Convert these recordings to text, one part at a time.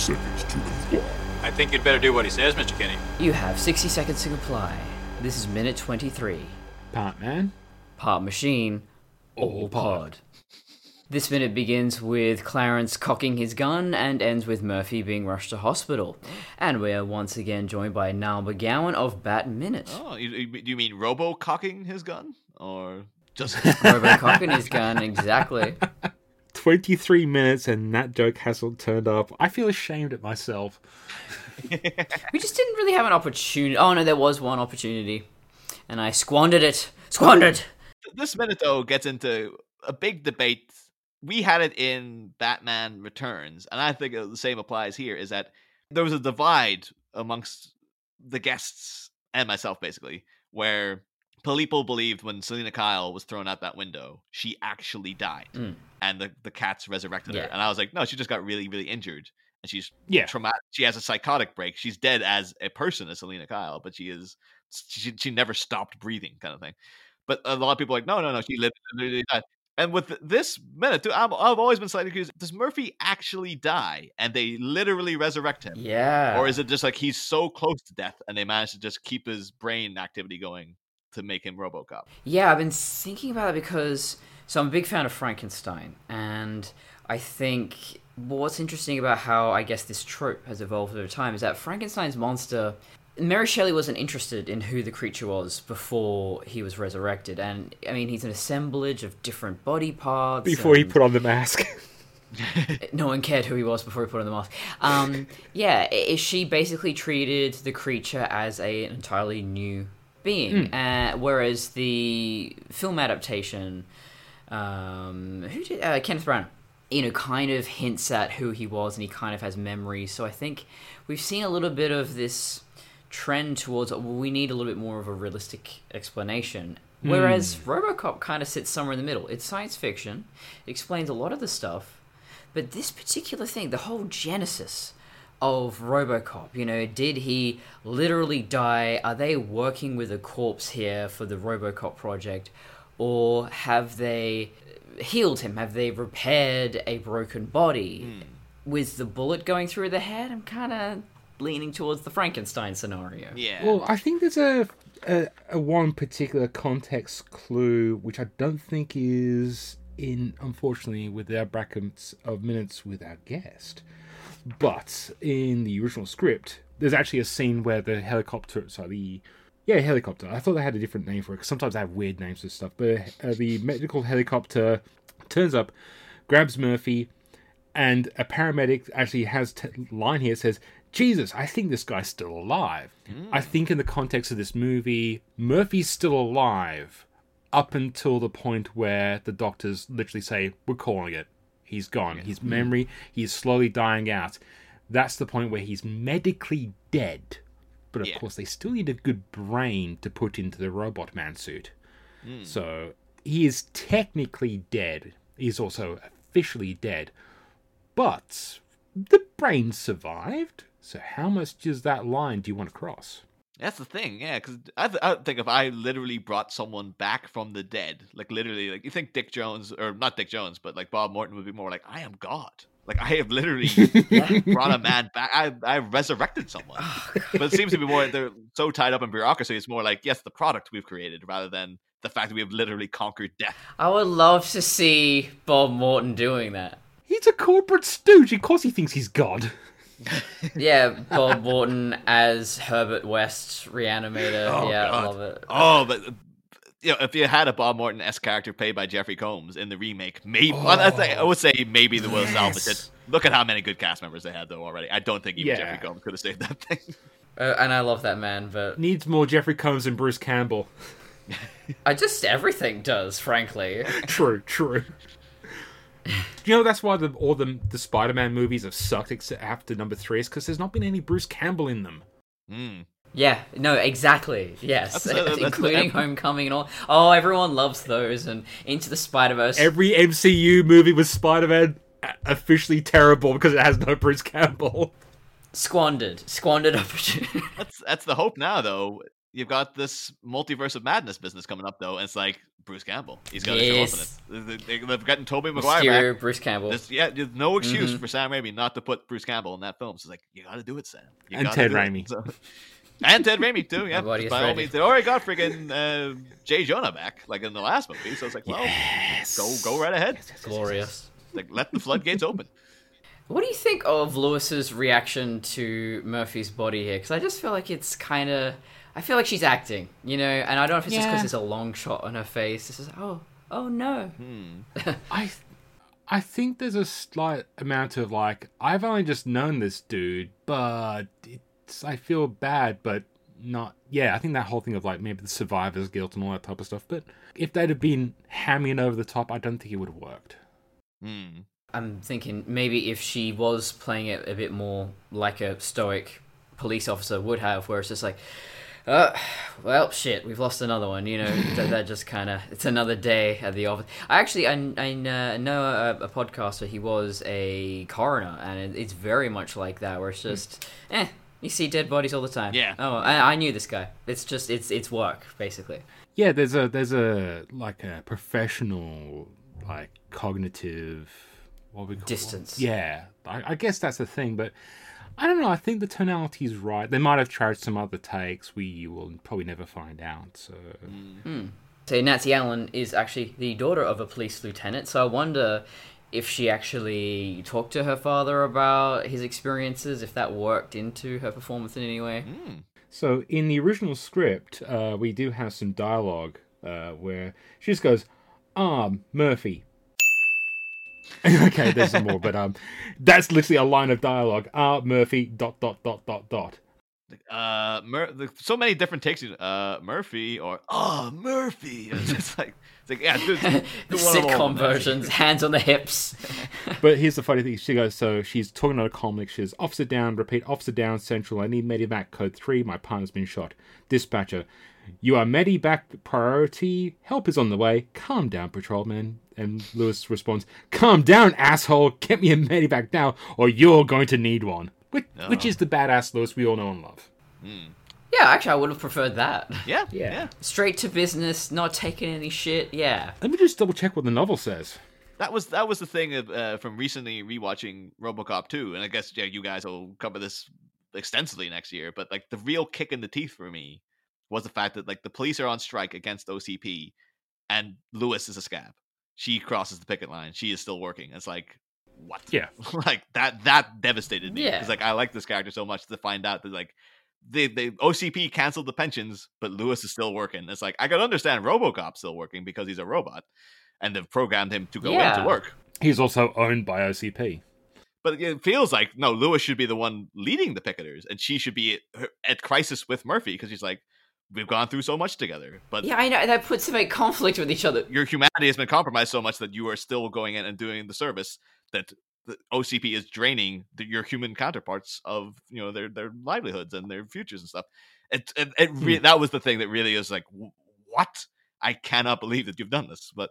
seconds to comply. I think you'd better do what he says, Mr. Kinney. You have 60 seconds to comply. This is minute 23. Part man. Part machine, all pod. This minute begins with Clarence cocking his gun and ends with Murphy being rushed to hospital. And we are once again joined by Niall McGowan of Bat Minute. Oh, you mean robo-cocking his gun? Or just... Robo-cocking his gun, exactly. 23 minutes and that joke hasn't turned up. I feel ashamed at myself. We just didn't really have an opportunity. Oh no, there was one opportunity. And I squandered it. Squandered! This minute, though, gets into a big debate. We had it in Batman Returns, and I think the same applies here, is that there was a divide amongst the guests and myself, basically, where people believed when Selina Kyle was thrown out that window, she actually died, and the cats resurrected her. And I was like, no, she just got really, really injured, and she's traumatic. She has a psychotic break. She's dead as a person, as Selina Kyle, but she never stopped breathing, kind of thing. But a lot of people are like, no, she literally died. And with this minute, too, I've always been slightly confused. Does Murphy actually die and they literally resurrect him? Yeah. Or is it just like he's so close to death and they manage to just keep his brain activity going to make him RoboCop? Yeah, I've been thinking about it because... So I'm a big fan of Frankenstein. And I think what's interesting about how, I guess, this trope has evolved over time is that Frankenstein's monster... Mary Shelley wasn't interested in who the creature was before he was resurrected. And, I mean, he's an assemblage of different body parts. Before he put on the mask. No one cared who he was before he put on the mask. She basically treated the creature as an entirely new being. Whereas the film adaptation, Kenneth Branagh, kind of hints at who he was and he kind of has memories. So I think we've seen a little bit of this trend towards we need a little bit more of a realistic explanation, whereas RoboCop kind of sits somewhere in the middle. It's science fiction, it explains a lot of the stuff, but this particular thing, the whole genesis of RoboCop, did he literally die? Are they working with a corpse here for the RoboCop project, or have they healed him? Have they repaired a broken body? With the bullet going through the head, I'm kind of leaning towards the Frankenstein scenario. Yeah. Well, I think there's a one particular context clue which I don't think is in, unfortunately, with our brackets of minutes with our guest. But in the original script, there's actually a scene where the helicopter. Helicopter. I thought they had a different name for it because sometimes they have weird names for stuff. But the medical helicopter turns up, grabs Murphy, and a paramedic actually has line here says, Jesus, I think this guy's still alive. I think in the context of this movie, Murphy's still alive up until the point where the doctors literally say, we're calling it. He's gone. His memory, he's slowly dying out. That's the point where he's medically dead. But of course, they still need a good brain to put into the robot man suit. So he is technically dead. He's also officially dead. But the brain survived. So how much is that line do you want to cross? That's the thing, yeah, because I think if I literally brought someone back from the dead, like literally, like you think Dick Jones, or not Dick Jones, but like Bob Morton would be more like, I am God. Like I have literally brought a man back. I resurrected someone. But it seems to be more, they're so tied up in bureaucracy, it's more like, yes, the product we've created rather than the fact that we have literally conquered death. I would love to see Bob Morton doing that. He's a corporate stooge. Of course he thinks he's God. Yeah, Bob Morton as Herbert West, Reanimator. I love it. Oh, but if you had a Bob Morton-esque character played by Jeffrey Combs in the remake, maybe I would say maybe they will salvage it. Look at how many good cast members they had though already. I don't think even Jeffrey Combs could have saved that thing. And I love that man, but needs more Jeffrey Combs and Bruce Campbell. Everything does, frankly. True. That's why all the Spider-Man movies have sucked except after number 3 is because there's not been any Bruce Campbell in them. Yeah, no, exactly. Yes, including Homecoming and all. Oh, everyone loves those, and Into the Spider-Verse. Every MCU movie with Spider-Man officially terrible because it has no Bruce Campbell. Squandered opportunity. That's the hope now, though. you've got this multiverse of madness business coming up, though, and it's like Bruce Campbell. He's got to show up in it. They've gotten Tobey Maguire back. Bruce Campbell. There's no excuse for Sam Raimi not to put Bruce Campbell in that film. So it's like, you got to do it, Sam. And Ted Raimi. And Ted Raimi, too, yeah. Everybody is By all ready. means, they already got freaking Jay Jonah back, like in the last movie. So it's like, well, go right ahead. Glorious. Like, let the floodgates open. What do you think of Lewis's reaction to Murphy's body here? Because I just feel like it's kind of... I feel like she's acting, you know? And I don't know if it's just because there's a long shot on her face. It's just, oh no. I think there's a slight amount of, like, I've only just known this dude, but I feel bad, but not... Yeah, I think that whole thing of, like, maybe the survivor's guilt and all that type of stuff. But if they'd have been hamming it over the top, I don't think it would have worked. I'm thinking maybe if she was playing it a bit more like a stoic police officer would have, where it's just like, well, shit, we've lost another one, you know, that just kind of, it's another day at the office. I know a podcaster, he was a coroner, and it's very much like that, where it's just, you see dead bodies all the time. Yeah. Oh, I knew this guy. It's just, it's work, basically. Yeah, there's a like a professional, like, cognitive... what we call distance. Yeah, I guess that's the thing, but I don't know. I think the tonality is right. They might have tried some other takes. We will probably never find out. So, So Nancy Allen is actually the daughter of a police lieutenant. So I wonder if she actually talked to her father about his experiences, if that worked into her performance in any way. So in the original script, we do have some dialogue where she just goes, Murphy. Okay, there's some more, but that's literally a line of dialogue. Murphy, ... So many different takes. Murphy or Murphy. It's like yeah, dude, The sitcom versions, hands on the hips. But here's the funny thing. She goes, so she's talking to a comic. She says, officer down, repeat, officer down, central. I need medevac code 3. My partner's been shot. Dispatcher, you are medevac priority. Help is on the way. Calm down, patrolman. And Lewis responds, calm down, asshole. Get me a medevac now, or you're going to need one. Which is the badass Lewis we all know and love. Yeah, actually, I would have preferred that. Yeah. Straight to business, not taking any shit. Yeah. Let me just double check what the novel says. That was the thing of, from recently rewatching RoboCop 2, and I guess you guys will cover this extensively next year. But like the real kick in the teeth for me was the fact that like the police are on strike against OCP, and Lewis is a scab. She crosses the picket line. She is still working. It's like, what? Yeah. Like that devastated me. Yeah. Because like I like this character so much to find out that like the OCP canceled the pensions, but Lewis is still working. It's like I can understand RoboCop still working because he's a robot, and they've programmed him to go into work. He's also owned by OCP. But it feels like no, Lewis should be the one leading the picketers, and she should be at crisis with Murphy because she's like, we've gone through so much together. But Yeah, I know. That puts them in conflict with each other. your humanity has been compromised so much that you are still going in and doing the service that the OCP is draining your human counterparts of their livelihoods and their futures and stuff. That was the thing that really is like, what? I cannot believe that you've done this. But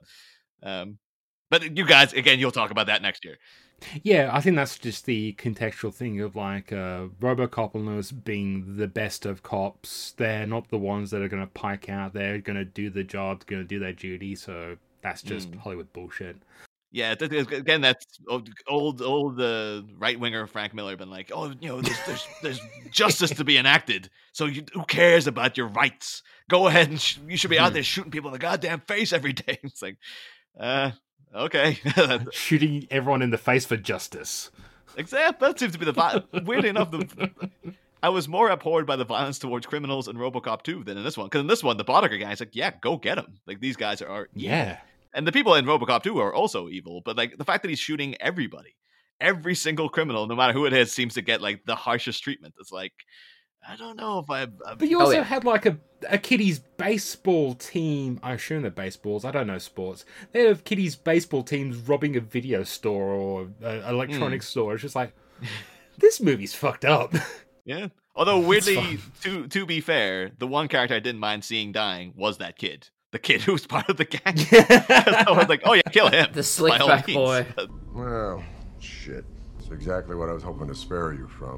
you guys, again, you'll talk about that next year. Yeah, I think that's just the contextual thing of like RoboCop and Lewis being the best of cops. They're not the ones that are going to pike out. They're going to do the job, going to do their duty. So that's just Hollywood bullshit. Yeah, again, that's old right winger Frank Miller been like, there's justice to be enacted. So who cares about your rights? Go ahead and you should be out there shooting people in the goddamn face every day. It's like, okay. Shooting everyone in the face for justice. Exactly. That seems to be weirdly enough, I was more abhorred by the violence towards criminals in RoboCop 2 than in this one. Because in this one, the Boddicker guy is like, yeah, go get him. Like, these guys are yeah. And the people in RoboCop 2 are also evil. But, like, the fact that he's shooting everybody, every single criminal, no matter who it is, seems to get, like, the harshest treatment. It's like, I don't know if I... But you also had, like, a kiddies baseball team. I assume they're baseballs. I don't know sports. They have kiddies baseball teams robbing a video store or an electronics store. It's just like, this movie's fucked up. Yeah. Although, weirdly, to be fair, the one character I didn't mind seeing dying was that kid. The kid who was part of the gang. I was like, oh yeah, kill him. The slickback boy. Well, shit. That's exactly what I was hoping to spare you from.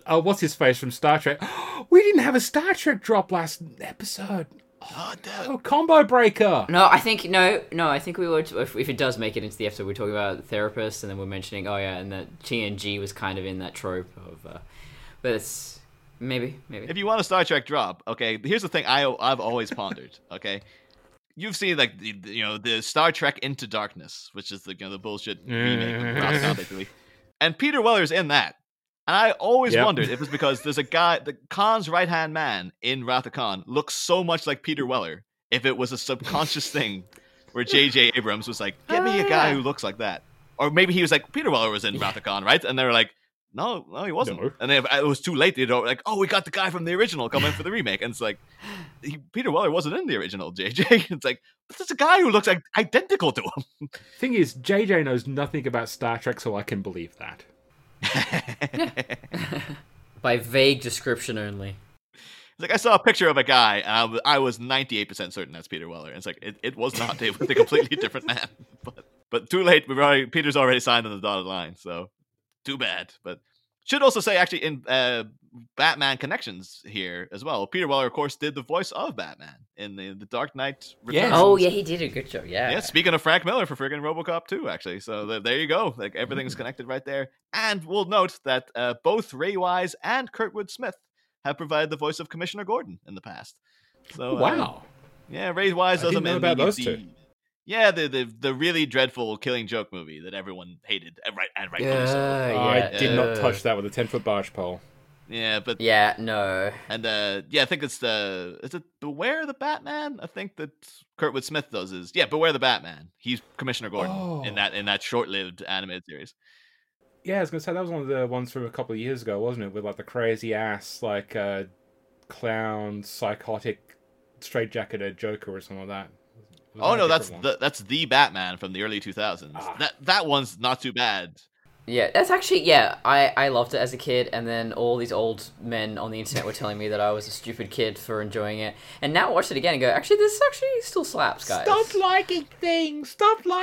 what's his face from Star Trek? We didn't have a Star Trek drop last episode. Oh, Combo Breaker. No, I think I think we would. If it does make it into the episode, we're talking about therapists, and then we're mentioning, and that TNG was kind of in that trope of. But it's maybe. If you want a Star Trek drop, okay. Here's the thing I've always pondered. Okay, you've seen like the Star Trek Into Darkness, which is the bullshit remake of Rathacon, basically, and Peter Weller's in that. And I always wondered if it's because there's a guy, the Khan's right-hand man in Rathacon looks so much like Peter Weller, if it was a subconscious thing where J.J. Abrams was like, get me a guy who looks like that. Or maybe he was like, Peter Weller was in Rathacon, right? And they were like, no, he wasn't. No. And it was too late. They'd like, we got the guy from the original coming for the remake. And it's like, Peter Weller wasn't in the original, JJ. It's like, but there's a guy who looks like identical to him. Thing is, JJ knows nothing about Star Trek, so I can believe that. By vague description only. It's like I saw a picture of a guy, and I was 98% certain that's Peter Weller. And it's like it was not. It was a completely different man. But too late. Peter's already signed on the dotted line, so too bad. But should also say, actually, in Batman connections here as well, Peter Weller, of course, did the voice of Batman in the Dark Knight Returns. Yeah. Oh, yeah, he did a good job, yeah. Speaking of Frank Miller for friggin' RoboCop 2, actually. So there you go. Like, everything's connected right there. And we'll note that both Ray Wise and Kurtwood Smith have provided the voice of Commissioner Gordon in the past. So wow. Ray Wise does them in about those two. Yeah, the really dreadful Killing Joke movie that everyone hated, and rightfully so. I did not touch that with a 10-foot barge pole. Yeah, but no. And I think is it Beware the Batman? I think that Kurtwood Smith does is Beware the Batman. He's Commissioner Gordon in that short-lived animated series. Yeah, I was gonna say that was one of the ones from a couple of years ago, wasn't it? With like the crazy ass clown, psychotic, straitjacketed Joker or something like that. Oh no, that's the Batman from the early 2000s. That one's not too bad. Yeah, that's actually I loved it as a kid, and then all these old men on the internet were telling me that I was a stupid kid for enjoying it. And now I watched it again and go, actually, this actually still slaps, guys. Stop liking things.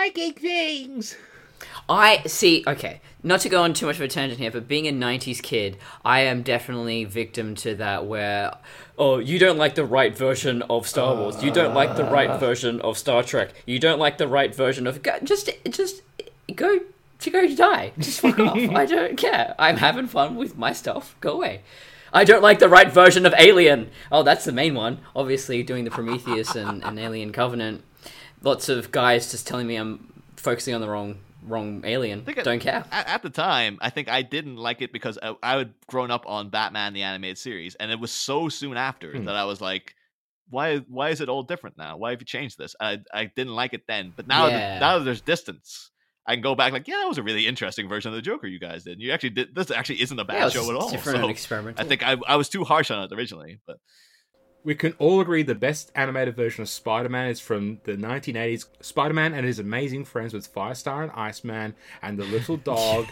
I see. Okay, not to go on too much of a tangent here, but being a '90s kid, I am definitely victim to that. Where, you don't like the right version of Star Wars. You don't like the right version of Star Trek. You don't like the right version of just go die. Just fuck off. I don't care. I'm having fun with my stuff. Go away. I don't like the right version of Alien. Oh, that's the main one. Obviously, doing the Prometheus and Alien Covenant. Lots of guys just telling me I'm focusing on the wrong Alien. Don't care. At the time, I think I didn't like it because I had grown up on Batman the Animated Series, and it was so soon after that I was like, why is it all different now? Why have you changed this? I didn't like it then, but now that there's distance, I can go back like, that was a really interesting version of the Joker you guys did. You actually did. This actually isn't a bad show at all. Different and experimental. I think I was too harsh on it originally, but we can all agree the best animated version of Spider-Man is from the 1980s. Spider-Man and his amazing friends with Firestar and Iceman and the little dog.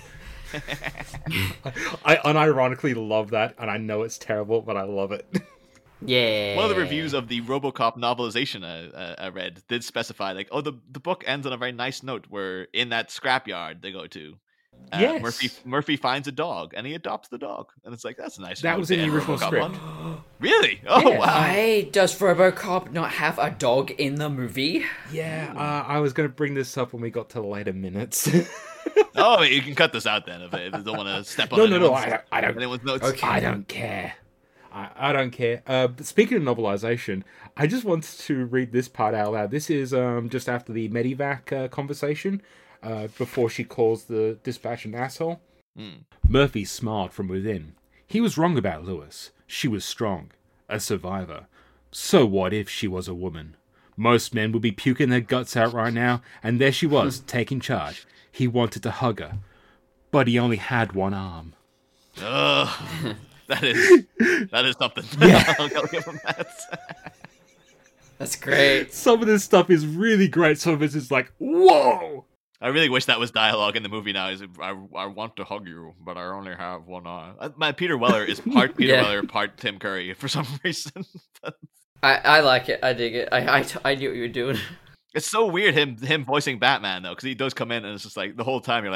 I unironically love that, and I know it's terrible, but I love it. Yeah. One of the reviews of the RoboCop novelization I read did specify like, the book ends on a very nice note where in that scrapyard they go to, Murphy finds a dog and he adopts the dog, and it's like, that's a nice. That was in the original script. Really? Oh wow! Does RoboCop not have a dog in the movie? Yeah, I was going to bring this up when we got to the later minutes. Oh, you can cut this out then if you don't want to step on. No, I don't. Anyone's notes. Okay. I don't care. I don't care. Speaking of novelization, I just wanted to read this part out loud. This is just after the Medivac conversation, before she calls the dispatch an asshole. Murphy smiled from within. He was wrong about Lewis. She was strong. A survivor. So what if she was a woman? Most men would be puking their guts out right now, and there she was, taking charge. He wanted to hug her, but he only had one arm. That is something. Yeah. I'll give him that. That's great. Some of this stuff is really great. Some of it is like, whoa! I really wish that was dialogue in the movie now. Is I want to hug you, but I only have one eye. My Peter Weller is part Peter Weller, part Tim Curry for some reason. I like it. I dig it. I knew what you were doing. It's so weird him voicing Batman though, because he does come in and it's just like the whole time you're like,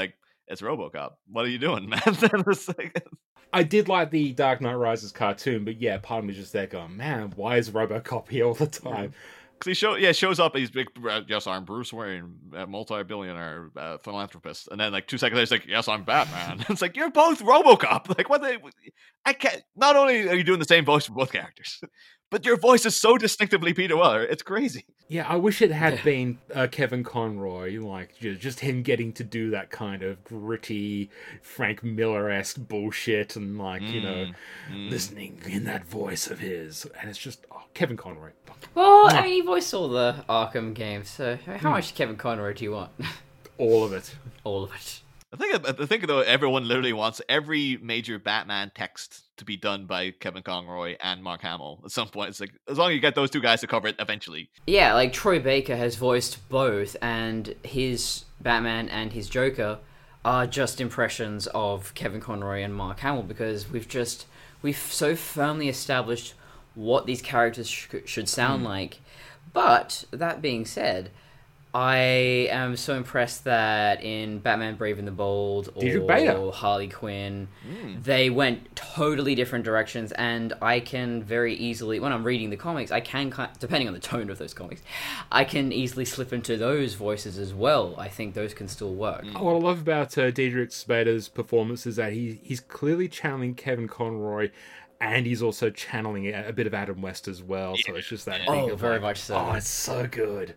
it's RoboCop. What are you doing, man? It's like, I did like the Dark Knight Rises cartoon, but yeah, part of me was just there going, man, why is RoboCop here all the time? because shows up. He's big. Yes, I'm Bruce Wayne, a multi-billionaire philanthropist. And then like 2 seconds later, he's like, yes, I'm Batman. It's like, you're both RoboCop. Like, I can't. Not only are you doing the same voice for both characters, but your voice is so distinctively Peter Weller. It's crazy. Yeah, I wish it had been Kevin Conroy, like just him getting to do that kind of gritty Frank Miller-esque bullshit and like, listening in that voice of his. And it's just, Kevin Conroy. Well, I mean, he voiced all the Arkham games, so how much Kevin Conroy do you want? All of it. All of it. I think though everyone literally wants every major Batman text to be done by Kevin Conroy and Mark Hamill at some point. It's like, as long as you get those two guys to cover it eventually. Yeah, like Troy Baker has voiced both, and his Batman and his Joker are just impressions of Kevin Conroy and Mark Hamill, because we've so firmly established what these characters should sound like. But that being said, I am so impressed that in Batman Brave and the Bold or Harley Quinn, they went totally different directions, and I can very easily, when I'm reading the comics, I can, depending on the tone of those comics, I can easily slip into those voices as well. I think those can still work. What I love about Diedrich Spader's performance is that he's clearly channeling Kevin Conroy, and he's also channeling a bit of Adam West as well. So it's just that thing of very like, much so. Oh, it's so good.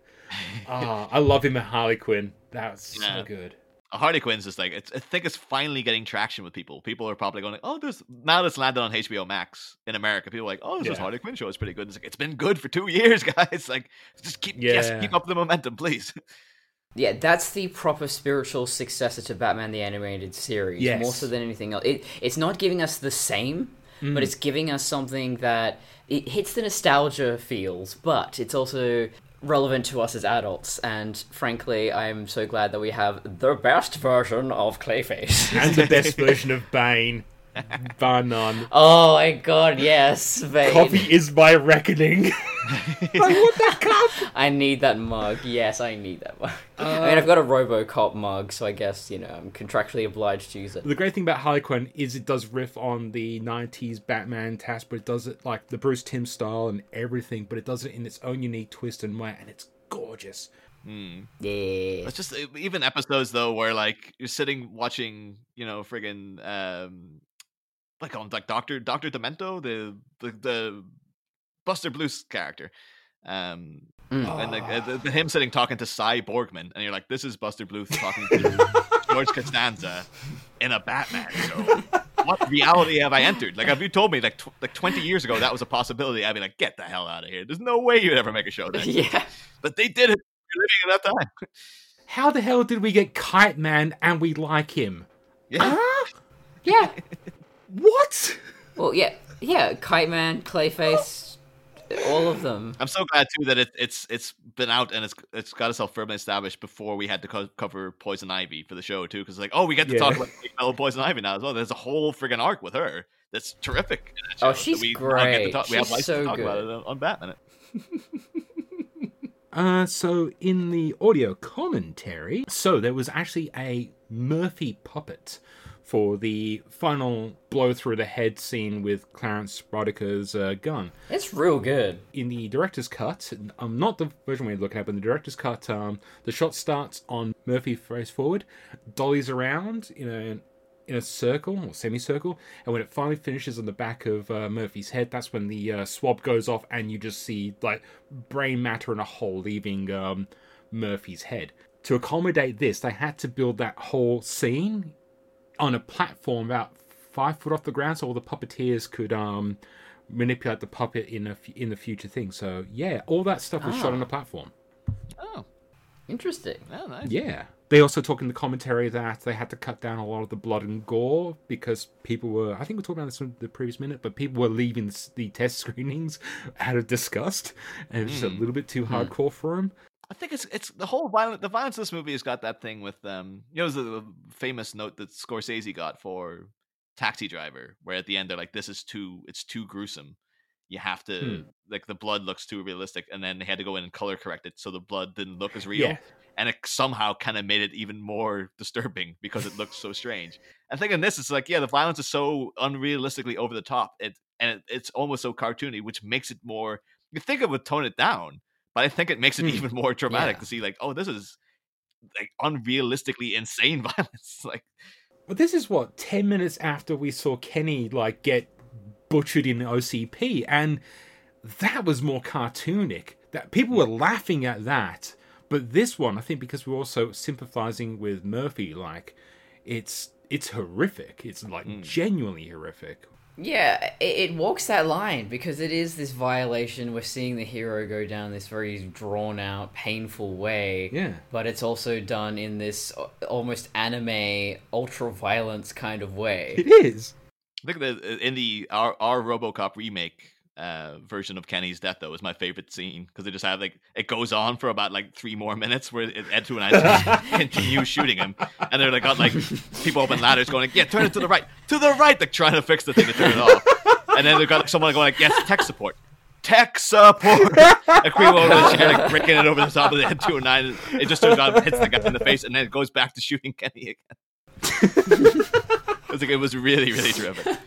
I love him at Harley Quinn. That's so good. Harley Quinn's just like, I think it's finally getting traction with people. People are probably going, now that's landed on HBO Max in America. People are like, this Harley Quinn show is pretty good. It's like, it's been good for 2 years, guys. Like, just keep up the momentum, please. Yeah, that's the proper spiritual successor to Batman the Animated Series, more so than anything else. It's not giving us the same, but it's giving us something that it hits the nostalgia feels, but it's also relevant to us as adults. And frankly, I'm so glad that we have the best version of Clayface. And the best version of Bane. Bar none. Oh my god, yes, Bane. Coffee is my reckoning. I want that cup! I need that mug. Yes, I need that mug. I mean, I've got a RoboCop mug, so I guess, I'm contractually obliged to use it. The great thing about Harley Quinn is it does riff on the 90s Batman task, but it does it like the Bruce Timm style and everything, but it does it in its own unique twist and way, and it's gorgeous. Yeah. It's just, even episodes, though, where, like, you're sitting watching, friggin', like on like Dr. Demento, the Buster Blues character, and like him sitting talking to Cy Borgman, and you're like, this is Buster Bluth talking to George Costanza in a Batman show. What reality have I entered? Like, if you told me like 20 years ago that was a possibility, I'd be like, get the hell out of here. There's no way you'd ever make a show then. Yeah, but they did it. You're living at that time. How the hell did we get Kite Man and we like him? Yeah. Yeah. What? Well, yeah. Kite Man, Clayface, all of them. I'm so glad too that it's been out and it's got itself firmly established before we had to cover Poison Ivy for the show too, because like, we get to talk about fellow Poison Ivy now as well. There's a whole friggin' arc with her that's terrific. In that show, she's we great. We have she's so to talk good about it on Batman. So in the audio commentary, there was actually a Murphy puppet for the final blow through the head scene with Clarence Bodica's gun. It's real good. In the director's cut, not the version we're looking at, but in the director's cut, the shot starts on Murphy face forward, dollies around in a circle or semicircle, and when it finally finishes on the back of Murphy's head, that's when the swab goes off and you just see like brain matter in a hole leaving Murphy's head. To accommodate this, they had to build that whole scene on a platform about 5 foot off the ground, so all the puppeteers could manipulate the puppet in the future thing. So yeah, all that stuff was shot on a platform. Oh, interesting. Oh, nice. Yeah. They also talk in the commentary that they had to cut down a lot of the blood and gore because people were, I think we talked about this in the previous minute, but people were leaving the test screenings out of disgust, and it was just a little bit too hardcore for them. I think it's the whole violence of this movie has got that thing with the famous note that Scorsese got for Taxi Driver, where at the end they're like, it's too gruesome. you have to like the blood looks too realistic, and then they had to go in and color correct it so the blood didn't look as real. Yeah. And it somehow kind of made it even more disturbing because it looked so strange. I think in this, it's like, yeah, the violence is so unrealistically over the top. It's almost so cartoony, which makes it more. You think it would tone it down, but I think it makes it even more dramatic to see, like, oh, this is like unrealistically insane violence. Like, well, this is what 10 minutes after we saw Kenny like get butchered in the OCP, and that was more cartoonic. That people were laughing at that. But this one, I think, because we're also sympathizing with Murphy, like, it's horrific. It's, like, genuinely horrific. Yeah, it walks that line, because it is this violation. We're seeing the hero go down this very drawn-out, painful way. Yeah. But it's also done in this almost anime, ultra-violence kind of way. It is. I think that in our RoboCop remake version of Kenny's death, though, is my favorite scene, because they just have, like, it goes on for about like 3 more minutes where Ed 2 and I continue shooting him, and they're like got like people up in ladders going like, yeah, turn it to the right, like trying to fix the thing to turn it off, and then they've got like, someone going like, yes, tech support, like people over the chair like breaking it over the top of the Ed 209, and it just turns on, hits the guy in the face, and then it goes back to shooting Kenny again. It was really, really terrific.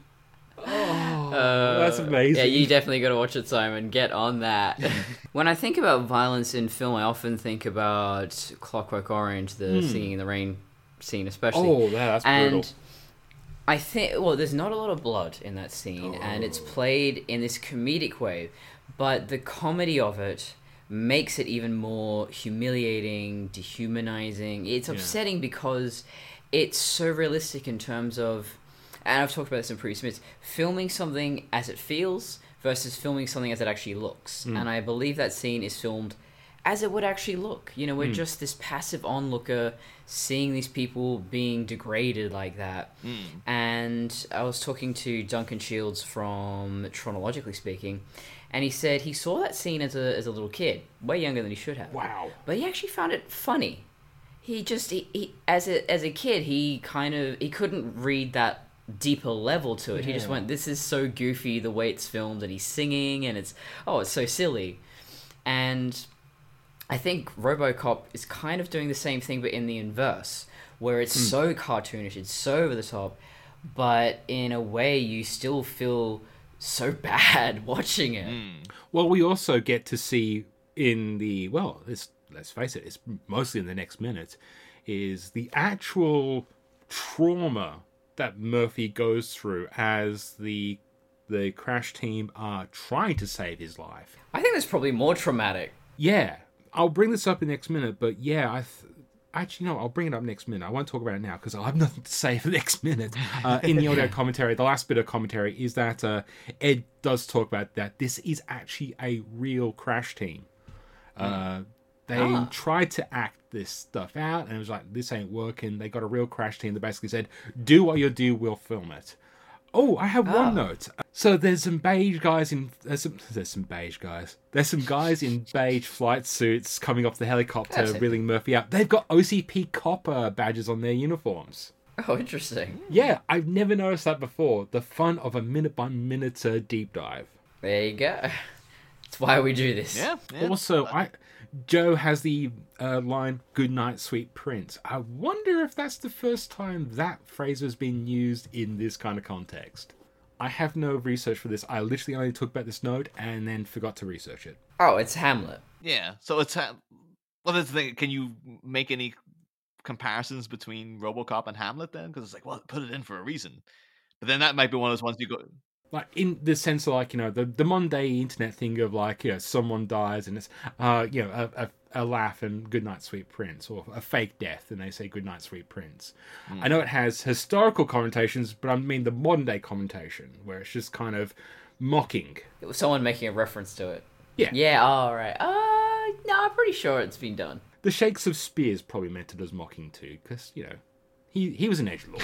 That's amazing. Yeah, you definitely got to watch it, Simon. Get on that. When I think about violence in film, I often think about Clockwork Orange, the Singing in the Rain scene especially. Oh, that's brutal. And I think, well, there's not a lot of blood in that scene, and it's played in this comedic way, but the comedy of it makes it even more humiliating, dehumanizing. It's upsetting because it's so realistic in terms of, and I've talked about this in previous minutes, filming something as it feels versus filming something as it actually looks. And I believe that scene is filmed as it would actually look. You know, we're just this passive onlooker seeing these people being degraded like that. And I was talking to Duncan Shields from Chronologically Speaking, and he said he saw that scene as a little kid, way younger than he should have. Wow. But he actually found it funny. He as a kid, he couldn't read that deeper level to it. He just went, this is so goofy the way it's filmed, and he's singing, and it's so silly. And I think RoboCop is kind of doing the same thing, but in the inverse, where it's so cartoonish, it's so over the top, but in a way you still feel so bad watching it. Well, we also get to see in the, let's face it, it's mostly in the next minute, is the actual trauma that Murphy goes through as the crash team are trying to save his life. I think that's probably more traumatic. Yeah, I'll bring this up in the next minute, but yeah, actually, no, I'll bring it up next minute. I won't talk about it now because I'll have nothing to say for the next minute. In the audio commentary, the last bit of commentary is that Ed does talk about that this is actually a real crash team. They tried to act this stuff out, and it was like, this ain't working. They got a real crash team that basically said, do what you do, we'll film it. Oh, I have one note. So there's some beige guys in... There's some beige guys. There's some guys in beige flight suits coming off the helicopter, reeling Murphy out. They've got OCP copper badges on their uniforms. Oh, interesting. Yeah, I've never noticed that before. The fun of a minute-by-minute deep dive. There you go. That's why we do this. Yeah. Also, Joe has the line, "Good night, sweet prince." I wonder if that's the first time that phrase has been used in this kind of context. I have no research for this. I literally only took back this note and then forgot to research it. Oh, it's Hamlet. Yeah, so it's... well, that's the thing. Can you make any comparisons between RoboCop and Hamlet then? Because it's like, well, put it in for a reason. But then that might be one of those ones you go... Like, in the sense of, like, you know, the Monday internet thing of, like, you know, someone dies and it's, you know, a laugh and "Good night, sweet prince," or a fake death and they say "Good night, sweet prince." I know it has historical connotations, but I mean the modern day connotation, where it's just kind of mocking. It was someone making a reference to it. Yeah. Yeah, alright. No, I'm pretty sure it's been done. The Shakes of Spears probably meant it as mocking too, because, you know, he was an edgelord.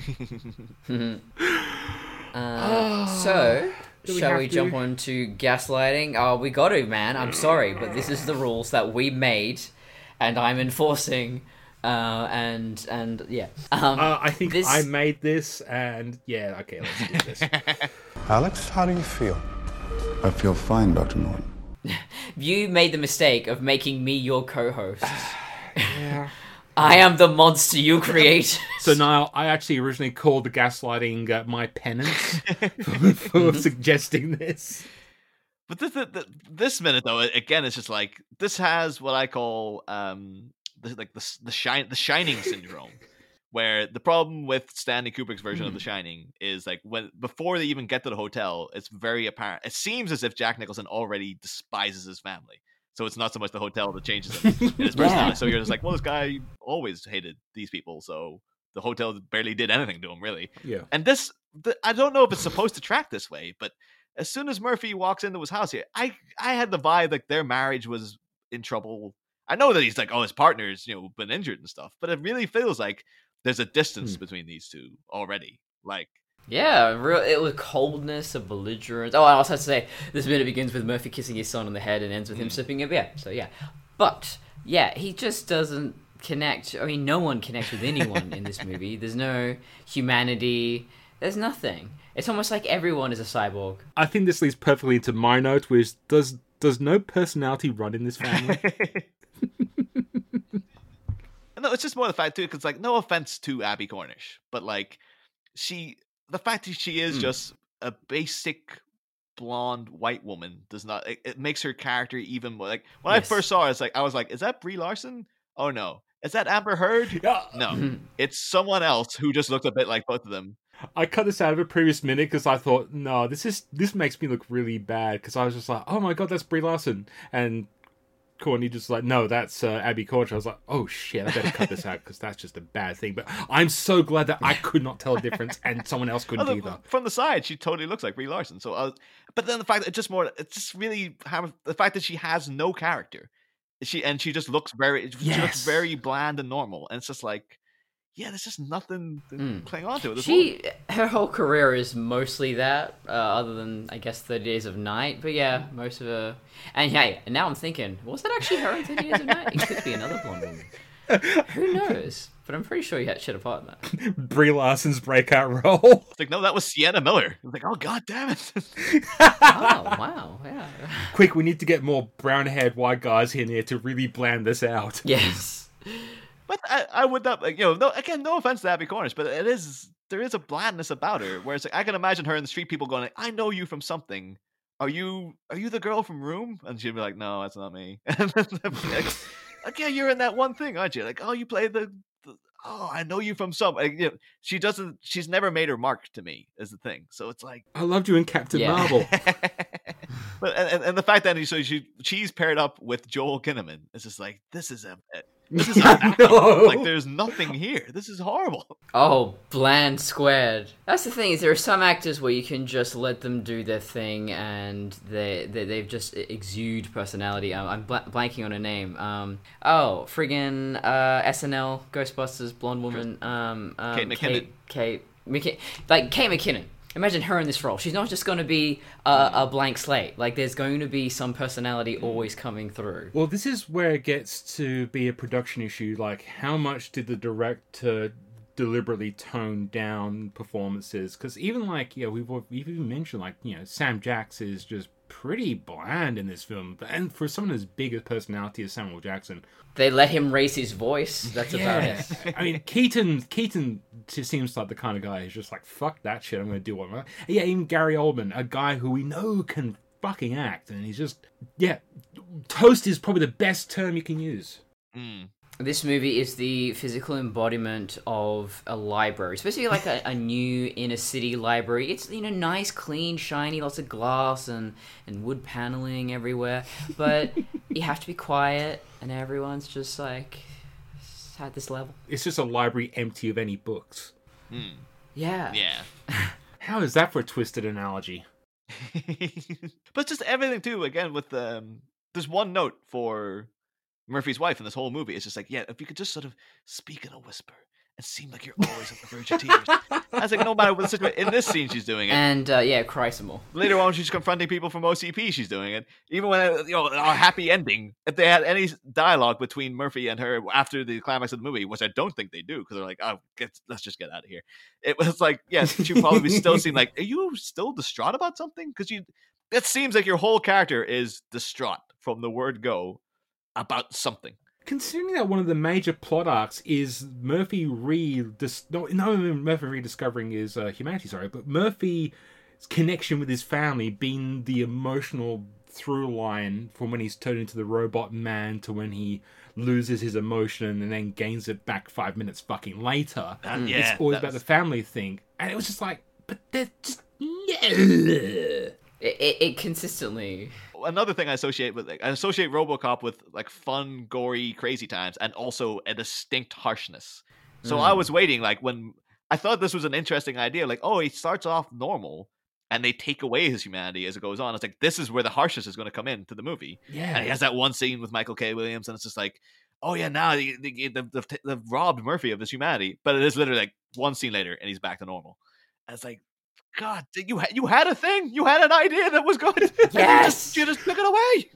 So, shall we jump on to gaslighting? Oh, we got to, man. I'm sorry, but this is the rules that we made, and I'm enforcing. And yeah. I think I made this, and yeah, okay, let's do this. Alex, how do you feel? I feel fine, Dr. Norton. You made the mistake of making me your co-host. Yeah. I am the monster you create. So Niall, I actually originally called the gaslighting my penance for suggesting this. But this minute though, again, it's just like this has what I call the Shining syndrome, where the problem with Stanley Kubrick's version of The Shining is like before they even get to the hotel, it's very apparent. It seems as if Jack Nicholson already despises his family. So it's not so much the hotel that changes him in his personality. So you're just like, well, this guy always hated these people, so the hotel barely did anything to him, really. Yeah. And I don't know if it's supposed to track this way, but as soon as Murphy walks into his house here, I had the vibe like their marriage was in trouble. I know that he's like, oh, his partner's been injured and stuff, but it really feels like there's a distance between these two already. Like, Yeah, it was coldness, a belligerence. Oh, I also have to say, this minute begins with Murphy kissing his son on the head and ends with him sipping a beer. So yeah, but yeah, he just doesn't connect. I mean, no one connects with anyone in this movie. There's no humanity. There's nothing. It's almost like everyone is a cyborg. I think this leads perfectly into my note, which does no personality run in this family? No, it's just more the fact too, because like, no offense to Abby Cornish, but like the fact that she is just a basic blonde white woman does not. It makes her character even more like when I first saw her, I was like, is that Brie Larson? Oh no, is that Amber Heard? No, it's someone else who just looked a bit like both of them. I cut this out of a previous minute because I thought, no, this makes me look really bad, because I was just like, oh my god, that's Brie Larson, and Courtney just like, no, that's Abby Cornish. I was like, oh shit, I better cut this out because that's just a bad thing. But I'm so glad that I could not tell a difference and someone else couldn't either. From the side, she totally looks like Brie Larson. So, but then the fact that it's just really the fact that she has no character. She just looks she looks very bland and normal, and it's just like, yeah, there's just nothing to cling on to. Her whole career is mostly that, other than, I guess, 30 Days of Night. But yeah, most of her... And hey, now I'm thinking, was that actually her in 30 Days of Night? It could be another blonde woman. Who knows? But I'm pretty sure you had shit apart in that. Brie Larson's breakout role. It's like, no, that was Sienna Miller. I was like, oh, god damn it. Oh, wow, yeah. Quick, we need to get more brown-haired white guys in here to really bland this out. Yes. But I would not, like, no offense to Abby Cornish, but there is a blandness about her, where it's like, I can imagine her in the street, people going like, I know you from something. Are you the girl from Room? And she'd be like, no, that's not me. And then I'd be like, yeah, you're in that one thing, aren't you? Like, oh, you play oh, I know you from some. Like, she's never made her mark to me, is the thing. So it's like, I loved you in Captain Marvel. But and the fact that she's paired up with Joel Kinnaman, it's just like, this is like, there's nothing here. This is horrible. Oh, bland squared. That's the thing, is there are some actors where you can just let them do their thing and they've just exude personality. I'm blanking on a name. Friggin' SNL, Ghostbusters, blonde woman. Kate McKinnon. Kate McKinnon. Imagine her in this role. She's not just going to be a blank slate. Like, there's going to be some personality always coming through. Well, this is where it gets to be a production issue. Like, how much did the director deliberately tone down performances? Because even, like, we've even mentioned, like, Sam Jackson is just pretty bland in this film. And for someone as big a personality as Samuel Jackson... They let him raise his voice. That's about it. I mean, Keaton just seems like the kind of guy who's just like, fuck that shit, I'm going to do what I'm... Yeah, even Gary Oldman, a guy who we know can fucking act, and he's just... Yeah, toast is probably the best term you can use. This movie is the physical embodiment of a library, especially like a new inner city library. It's, nice, clean, shiny, lots of glass and wood paneling everywhere. But you have to be quiet, and everyone's just like at this level. It's just a library empty of any books. Yeah. How is that for a twisted analogy? But just everything too. Again, with there's one note for Murphy's wife in this whole movie. It's just like, yeah, if you could just sort of speak in a whisper and seem like you're always on the verge of tears. I was like, no matter what the situation, in this scene she's doing it. And cry some more. Later on, she's confronting people from OCP. She's doing it. Even when our happy ending, if they had any dialogue between Murphy and her after the climax of the movie, which I don't think they do, because they're like, oh, let's just get out of here. It was like, yes, she probably still seemed like, are you still distraught about something? Because It seems like your whole character is distraught from the word go about something. Considering that one of the major plot arcs is Murphy Murphy rediscovering his humanity, but Murphy's connection with his family being the emotional through line from when he's turned into the robot man to when he loses his emotion and then gains it back 5 minutes fucking later. It's always about the family thing. And it was just like, but they're just... It consistently... Another thing I associate RoboCop with like fun, gory, crazy times, and also a distinct harshness. So I was waiting, like when I thought this was an interesting idea, like, oh, he starts off normal, and they take away his humanity as it goes on. It's like, this is where the harshness is going to come into the movie. Yeah. And he has that one scene with Michael K. Williams, and it's just like, oh yeah, now they've robbed Murphy of his humanity. But it is literally like one scene later, and he's back to normal. And it's like, God, you had a thing. You had an idea that was good. Yes. you just took it away.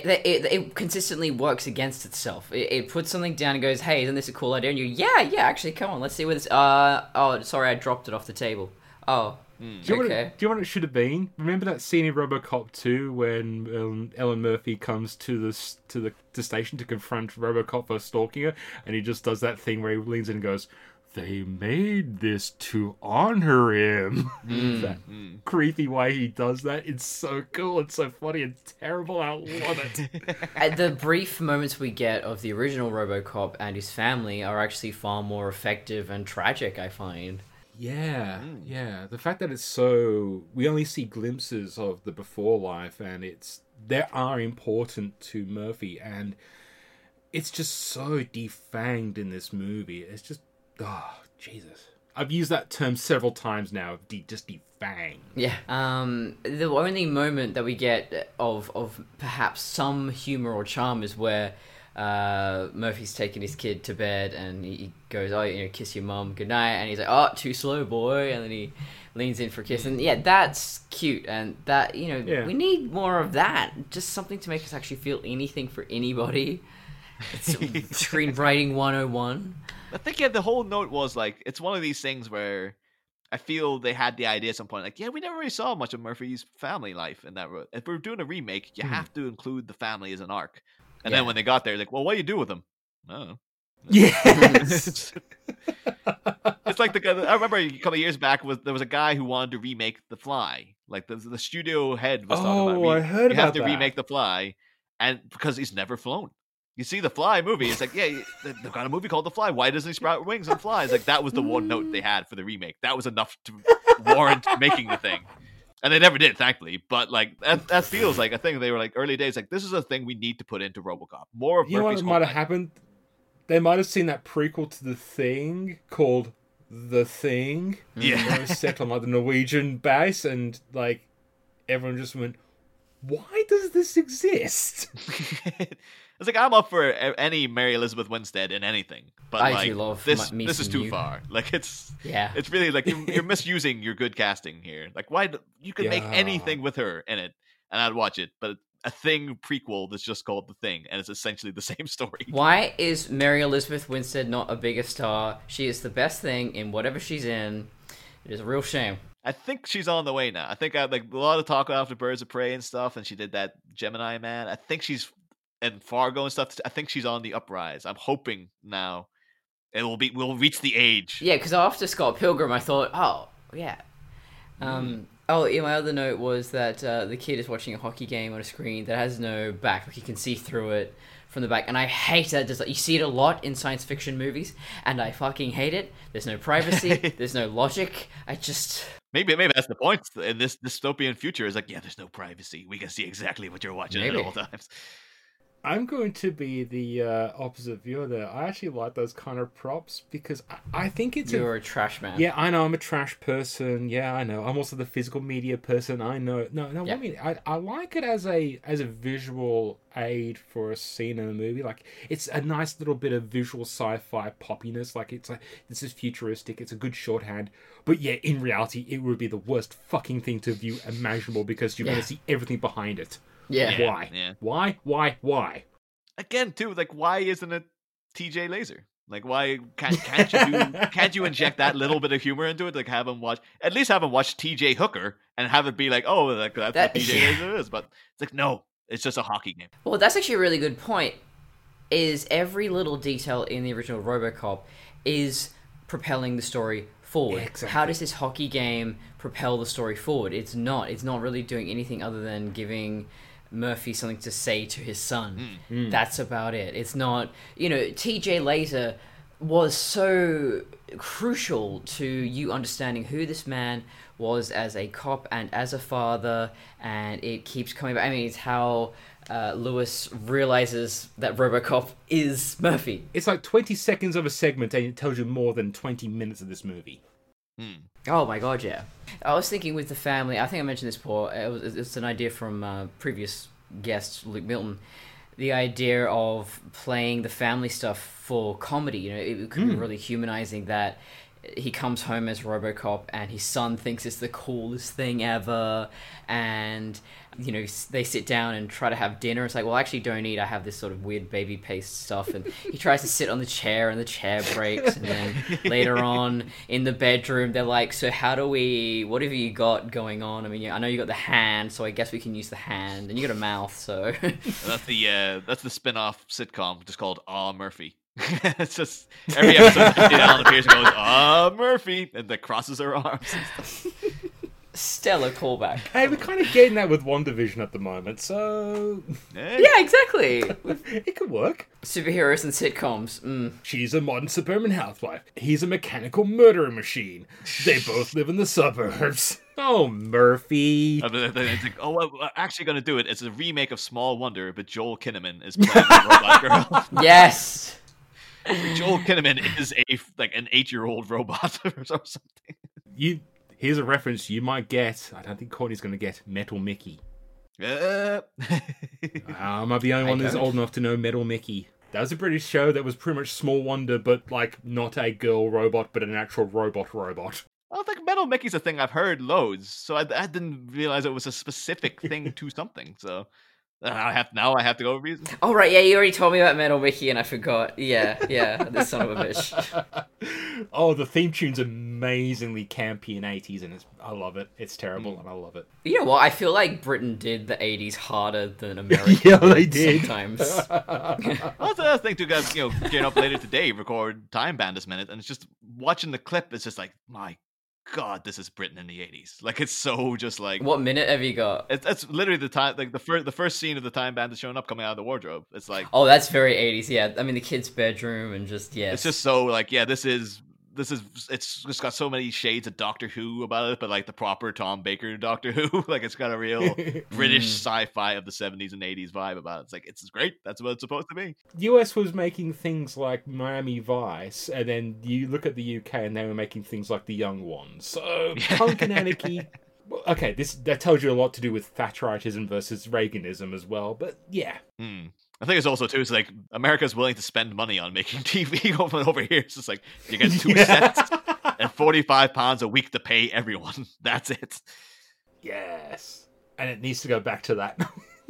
It consistently works against itself. It puts something down and goes, hey, isn't this a cool idea? And you, yeah, actually, come on, let's see where this... oh, sorry, I dropped it off the table. Oh, Do you know what it should have been? Remember that scene in RoboCop 2 when Ellen Murphy comes to the station to confront RoboCop for stalking her, and he just does that thing where he leans in and goes, "They made this to honor him." That creepy way he does that. It's so cool. It's so funny and terrible. I love it. At the brief moments we get of the original RoboCop and his family are actually far more effective and tragic, I find. Yeah. The fact that it's so... We only see glimpses of the before life, and they are important to Murphy, and it's just so defanged in this movie. It's just... Oh, Jesus. I've used that term several times now, just defang. Yeah. The only moment that we get of perhaps some humor or charm is where Murphy's taking his kid to bed and he goes, oh, kiss your mum goodnight, and he's like, oh, too slow, boy, and then he leans in for a kiss, and that's cute, and that, we need more of that, just something to make us actually feel anything for anybody. It's screenwriting 101. I think the whole note was like, it's one of these things where I feel they had the idea at some point, like, we never really saw much of Murphy's family life in that road. If we're doing a remake, you have to include the family as an arc. And then when they got there, like, well, what do you do with them? I don't know. Yes. It's like I remember a couple of years back there was a guy who wanted to remake The Fly. Like the studio head was talking about. I heard about that. You have to remake The Fly, and because he's never flown. You see the Fly movie, it's like, they've got a movie called The Fly. Why doesn't he sprout wings and fly? It's like, that was the one note they had for the remake. That was enough to warrant making the thing. And they never did, thankfully. But like that feels like a thing. They were like early days, like, this is a thing we need to put into RoboCop. More of Murphy's might have happened. They might have seen that prequel to The Thing called The Thing. Yeah, set on like the Norwegian base, and like everyone just went, "Why does this exist?" It's like, I'm up for any Mary Elizabeth Winstead in anything, but I do love this is too far. Like it's really like you're misusing your good casting here. Like, why you could make anything with her in it, and I'd watch it. But a Thing prequel that's just called The Thing, and it's essentially the same story. Why is Mary Elizabeth Winstead not a bigger star? She is the best thing in whatever she's in. It is a real shame. I think she's on the way now. I think like a lot of talk after Birds of Prey and stuff, and she did that Gemini Man. I think she's and Fargo and stuff. I think she's on the uprise. I'm hoping now we'll reach the age. Yeah, because after Scott Pilgrim, I thought, oh yeah. My other note was that the kid is watching a hockey game on a screen that has no back. Like, you can see through it from the back, and I hate that. Just like, you see it a lot in science fiction movies, and I fucking hate it. There's no privacy. There's no logic. Maybe that's the point in this dystopian future. Is like, there's no privacy. We can see exactly what you're watching at all times. I'm going to be the opposite viewer there. I actually like those kind of props because I think it's... You're a trash man. Yeah, I know. I'm a trash person. Yeah, I know. I'm also the physical media person. I know. No. Yeah. I mean, I like it as a visual aid for a scene in a movie. Like, it's a nice little bit of visual sci-fi poppiness. Like, it's like, this is futuristic. It's a good shorthand. But yeah, in reality, it would be the worst fucking thing to view imaginable because you're going to see everything behind it. Yeah. Why? Yeah. Why? Again, too, like, why isn't it TJ Laser? Like, why can't you inject that little bit of humor into it? Like, have him watch T.J. Hooker and have it be like, oh, like that's what T.J. is. But it's like, no, it's just a hockey game. Well, that's actually a really good point. Is every little detail in the original RoboCop is propelling the story forward. Yeah, exactly. How does this hockey game propel the story forward? It's not. It's not really doing anything other than giving Murphy something to say to his son. That's about it. It's not, TJ later was so crucial to you understanding who this man was as a cop and as a father, and it keeps coming back. I mean, it's how Lewis realizes that RoboCop is Murphy. It's like 20 seconds of a segment and it tells you more than 20 minutes of this movie. Oh my god, yeah. I was thinking with the family, I think I mentioned this before, it's an idea from previous guest, Luke Milton, the idea of playing the family stuff for comedy. It could be really humanizing that he comes home as RoboCop and his son thinks it's the coolest thing ever, and they sit down and try to have dinner. It's like, well, actually don't eat, I have this sort of weird baby paste stuff, and he tries to sit on the chair and the chair breaks, and then later on in the bedroom they're like, so what have you got going on? I mean, I know you got the hand, so I guess we can use the hand, and you got a mouth, so that's the spin-off sitcom just called Aw Murphy. It's just every episode Alan appears and goes, Murphy, and then crosses her arms and stuff. Stellar callback. Hey, we're kind of getting that with WandaVision at the moment, so yeah, exactly. It could work. Superheroes and sitcoms. She's a modern suburban housewife. He's a mechanical murder machine. They both live in the suburbs. Oh, Murphy. We're actually going to do it. It's a remake of Small Wonder, but Joel Kinnaman is playing the robot girl. Yes. Joel Kinnaman is an 8-year-old robot or something. Here's a reference you might get. I don't think Courtney's going to get. Metal Mickey. Am I the only one that's old enough to know Metal Mickey? That was a British show that was pretty much Small Wonder, but not a girl robot, but an actual robot. I don't think Metal Mickey's a thing I've heard loads, so I didn't realize it was a specific thing to something. So I have to go reason. Oh right, yeah, you already told me about Metal Mickey, and I forgot. Yeah, this son of a bitch. Oh, the theme tune's amazingly campy in 80s, and I love it. It's terrible, and I love it. You know what? I feel like Britain did the 80s harder than America. Yeah, they did sometimes. Well, that's the other thing too, guys. Getting up later today, record Time Bandits Minute, and it's just watching the clip. It's just like, my God, this is Britain in the 80s. Like, it's so just like... What minute have you got? It's literally the time, like the first scene of the Time Bandits showing up, coming out of the wardrobe. It's like... Oh, that's very 80s, yeah. I mean, the kid's bedroom and just, yes. It's just so, like, yeah, this is... It's just got so many shades of Doctor Who about it, but like the proper Tom Baker Doctor Who. Like, it's got a real British sci-fi of the 70s and 80s vibe about it. It's like, it's great. That's what it's supposed to be. US was making things like Miami Vice, and then you look at the UK and they were making things like The Young Ones. So, Punk and Anarchy... Okay, that tells you a lot to do with Thatcheritism versus Reaganism as well, but yeah. I think it's also too, it's like America's willing to spend money on making TV over here. It's just like you get 2 sets and £45 a week to pay everyone. That's it. Yes. And it needs to go back to that.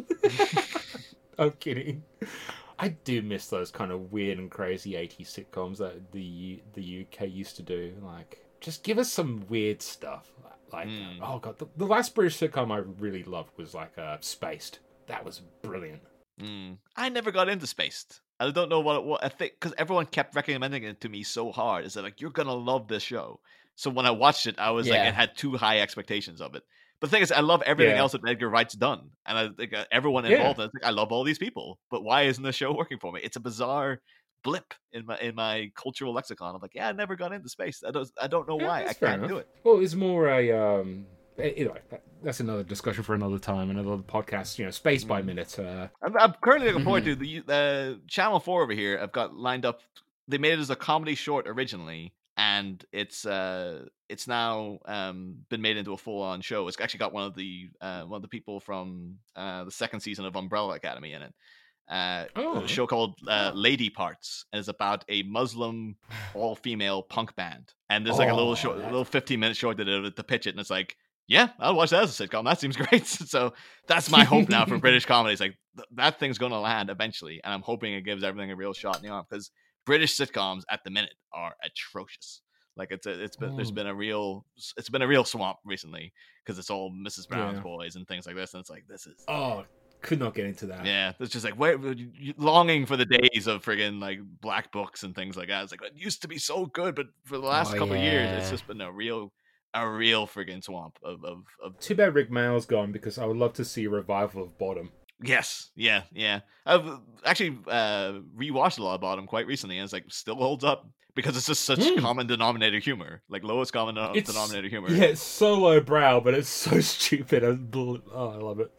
I'm kidding. I do miss those kind of weird and crazy 80s sitcoms that the UK used to do. Like, just give us some weird stuff. Like, oh god, the last British sitcom I really loved was like Spaced. That was brilliant. I never got into Spaced. I don't know what I think, because everyone kept recommending it to me so hard. Is that like, you're gonna love this show? So when I watched it, I was like, it had too high expectations of it. But the thing is, I love everything else that Edgar Wright's done, and I think everyone involved. I think I love all these people, but why isn't the show working for me? It's a bizarre blip in my cultural lexicon. I'm like, I never got into space. I don't know why. I can't do it. Well, it's more a that's another discussion for another time, another podcast. Space by minute. I'm currently looking forward to the Channel 4 over here. I've got lined up. They made it as a comedy short originally, and it's now been made into a full-on show. It's actually got one of the people from the second season of Umbrella Academy in it. A show called Lady Parts, and it's about a Muslim all-female punk band. And there's like a little 15-minute short to pitch it, and it's like, yeah, I'll watch that as a sitcom. That seems great. So that's my hope now for British comedy. It's like that thing's going to land eventually, and I'm hoping it gives everything a real shot in the arm, because British sitcoms at the minute are atrocious. Like it's been a real swamp recently because it's all Mrs. Brown's Boys and things like this, and it's like this is could not get into that. Yeah, it's just like longing for the days of friggin' like Black Books and things like that. It's like it used to be so good, but for the last couple of years, it's just been a real friggin' swamp of. Too bad Rick Mayall's gone because I would love to see a revival of Bottom. Yes, yeah. I've actually rewatched a lot of Bottom quite recently, and it's like still holds up because it's just such common denominator humor, like lowest common denominator humor. Yeah, it's so lowbrow, but it's so stupid. I love it.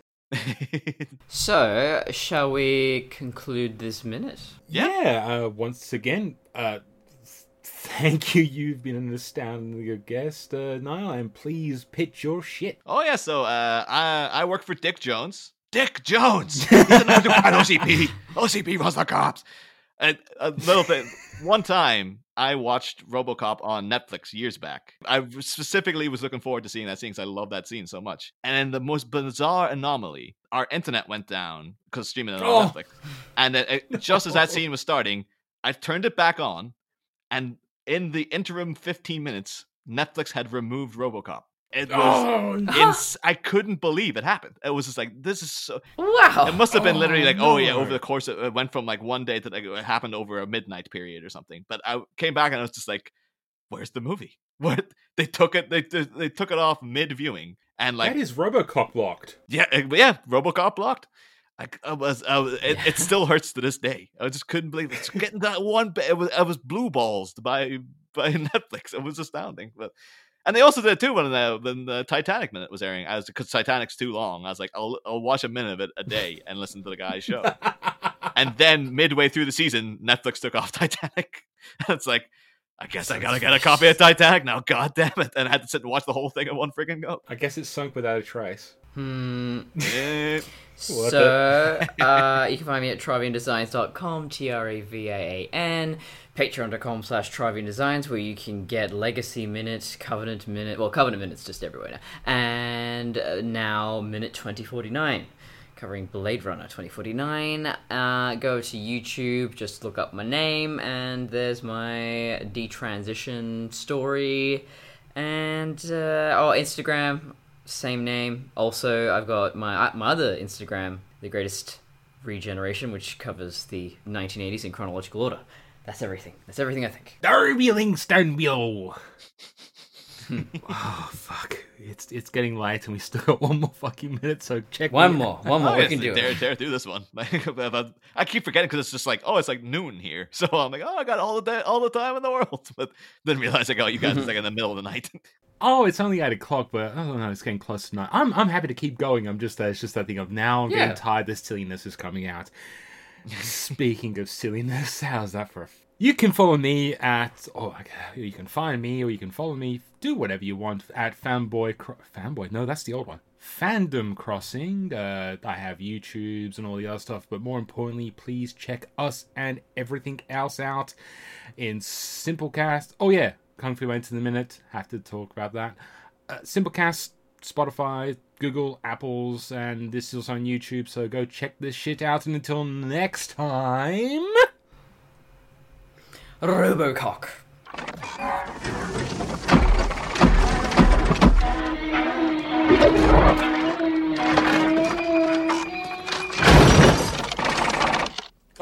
So, shall we conclude this minute? Yeah. Once again, thank you. You've been an astounding guest, Niall, and please pitch your shit. Oh yeah, so I work for Dick Jones. Dick Jones. He's an occupied OCP. OCP runs the cops. And a little thing. One time, I watched RoboCop on Netflix years back. I specifically was looking forward to seeing that scene because I love that scene so much. And in the most bizarre anomaly, our internet went down because streaming it on Netflix. And just as that scene was starting, I turned it back on, and in the interim 15 minutes, Netflix had removed RoboCop. It was I couldn't believe it happened. It was just like, this is so... Wow. It must have been literally like, over the course of it went from like one day to like it happened over a midnight period or something. But I came back and I was just like, where's the movie? What? They took it off mid-viewing. And like... That is RoboCop blocked. Yeah, RoboCop blocked. It still hurts to this day. I just couldn't believe it. Getting that one bit, I was blue balls by Netflix. It was astounding. And they also did it too when the Titanic minute was airing. Because Titanic's too long. I was like, I'll watch a minute of it a day and listen to the guy's show. And then midway through the season, Netflix took off Titanic. And it's like, I guess I gotta get a copy of Titanic now. God damn it! And I had to sit and watch the whole thing in one freaking go. I guess it sunk without a trace. So, you can find me at triviandesigns.com, TRAVAAN, patreon.com/triviandesigns, where you can get Legacy Minute, Covenant Minute, well, Covenant Minute's just everywhere now, and now Minute 2049, covering Blade Runner 2049. Go to YouTube, just look up my name, and there's my detransition story, and, Instagram, same name. Also, I've got my other Instagram, The Greatest Regeneration, which covers the 1980s in chronological order. That's everything. That's everything I think. Darby Stonewheel. Oh, fuck. It's getting late and we still got one more fucking minute, so check One more. We can do it. Dare do this one. I keep forgetting because it's just like, it's like noon here. So I'm like, I got all the time in the world. But then realizing, you guys, it's like in the middle of the night. Oh, it's only 8 o'clock, but I don't know, it's getting close to night. I'm happy to keep going. It's just that thing of now I'm getting tired, the silliness is coming out. Speaking of silliness, how's that for You can follow me at, you can find me or you can follow me, do whatever you want at Fanboy, no, that's the old one. Fandom Crossing. I have YouTubes and all the other stuff, but more importantly, please check us and everything else out in Simplecast. Oh yeah, Kung Fu Went in a minute, have to talk about that. Simplecast, Spotify, Google, Apples, and this is also on YouTube, so go check this shit out, and until next time... Robocock.